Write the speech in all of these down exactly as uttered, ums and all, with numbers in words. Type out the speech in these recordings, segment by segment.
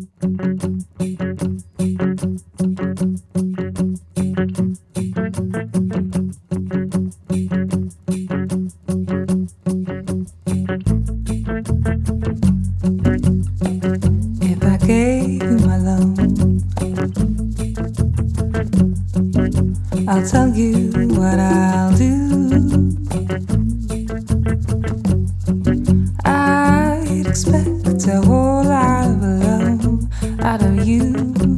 If I gave you my love, I'll tell you what I'll do. I'd expect a whole lot of love out of you.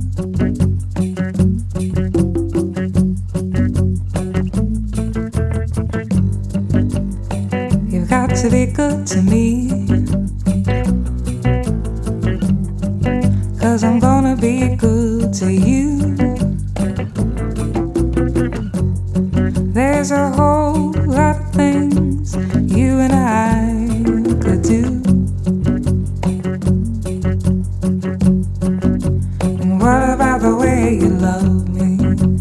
You've got to be good to me, 'cause I'm gonna be good to you. There's a whole lot of things you and I could do. And what about the way you love me?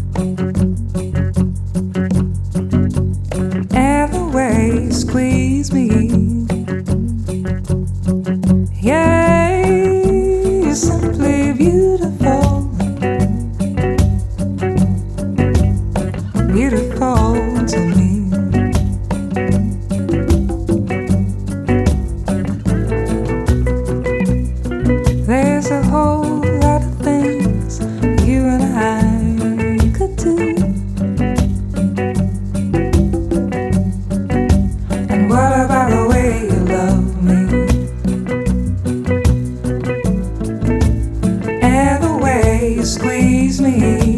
And the way you squeeze me? Yeah, you're simply beautiful. Beautiful to me. There's a whole lot of things you and I could do. And what about the way you love me? And the way you squeeze me?